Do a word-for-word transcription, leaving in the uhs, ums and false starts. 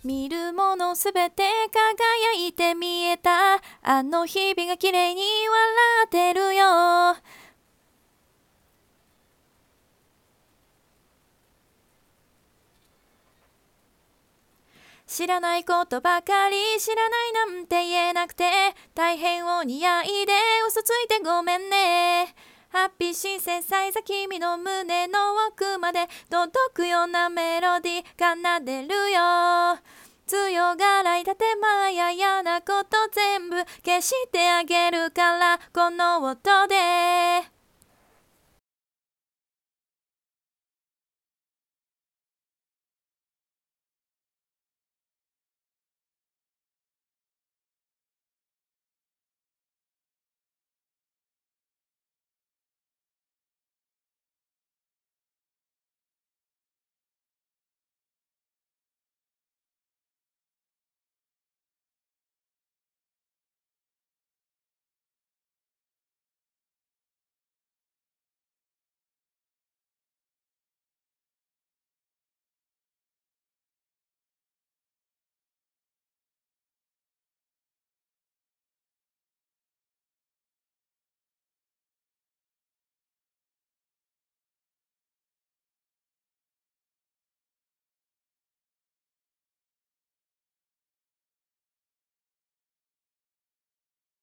見るものすべて輝いて見えた。あの日々が綺麗に笑ってるよ。知らないことばかり、知らないなんて言えなくて、大変お似合いで嘘ついてごめんね。ハッピーシンセサイザー、君の胸の奥まで届くようなメロディー奏でるよ。強がらい建前や嫌なこと全部消してあげるから、この音で